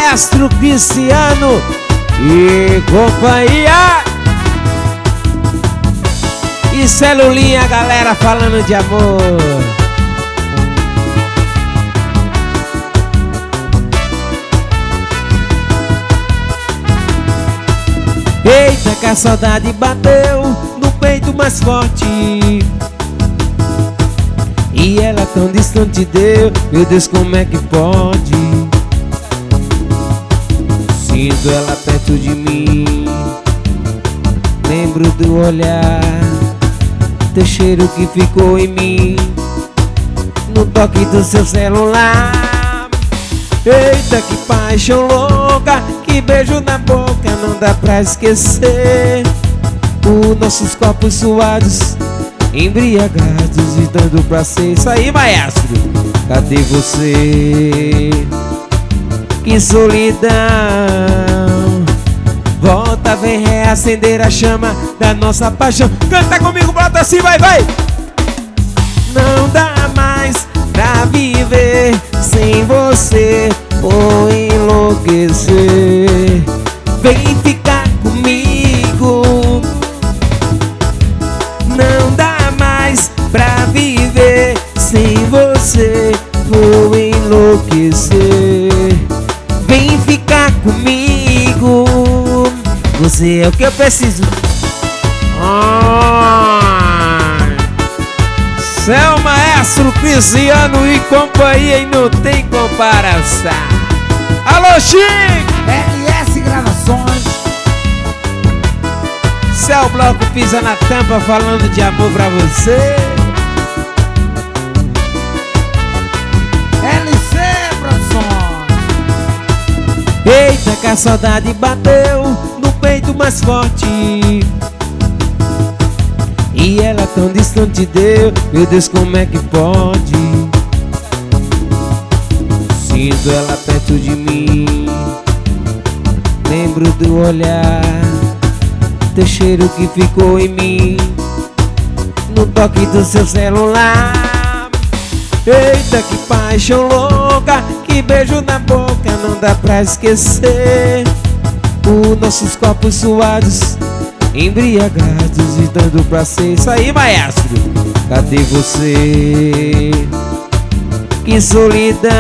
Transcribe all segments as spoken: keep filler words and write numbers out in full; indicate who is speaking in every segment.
Speaker 1: Maestro Cristiano e companhia. E celulinha, galera, falando de amor. Eita, que a saudade bateu no peito mais forte, e ela tão distante deu, meu Deus, como é que pode? Sinto ela perto de mim, lembro do olhar, teu cheiro que ficou em mim, no toque do seu celular. Eita, que paixão louca, que beijo na boca, não dá pra esquecer. Os nossos corpos suados, embriagados e dando pra ser. Isso aí, maestro. Cadê você? Que solidão. Volta, vem reacender a chama da nossa paixão. Canta comigo, bota assim, vai, vai. Não dá mais pra viver sem você, vou enlouquecer. Vem ficar comigo. Não dá mais pra viver sem você, vou enlouquecer. Vem ficar comigo, você é o que eu preciso. Ah, Céu, Maestro Cristiano e companhia, e não tem comparação. Alô, Chico!
Speaker 2: R S Gravações.
Speaker 1: Céu Bloco pisa na tampa, falando de amor pra você.
Speaker 2: L C Produções.
Speaker 1: Eita, que a saudade bateu no peito mais forte, e ela tão distante deu, meu Deus, como é que pode? Sinto ela perto de mim, lembro do olhar, teu cheiro que ficou em mim, no toque do seu celular. Eita, que paixão louca, que beijo na boca, não dá pra esquecer. Os nossos corpos suados, embriagados e dando pra ser. Isso aí, maestro. Cadê você? Que solidão.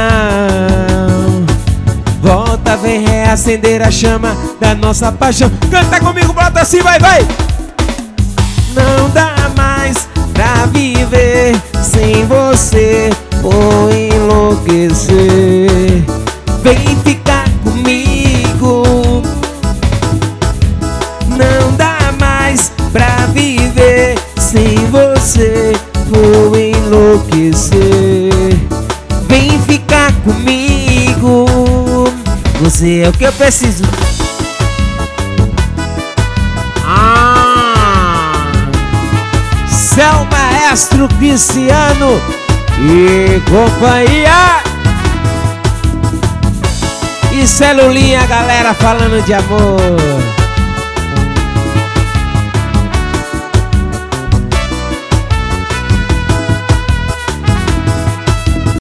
Speaker 1: Volta, vem reacender a chama da nossa paixão. Canta comigo, bota assim, vai, vai. Não dá mais pra viver sem você, vou enlouquecer. Vem ficar comigo. Não dá mais pra viver sem você, vou enlouquecer. Vem ficar comigo, você é o que eu preciso. Ah, Céu, Maestro Cristiano e companhia. E celulinha, galera, falando de amor.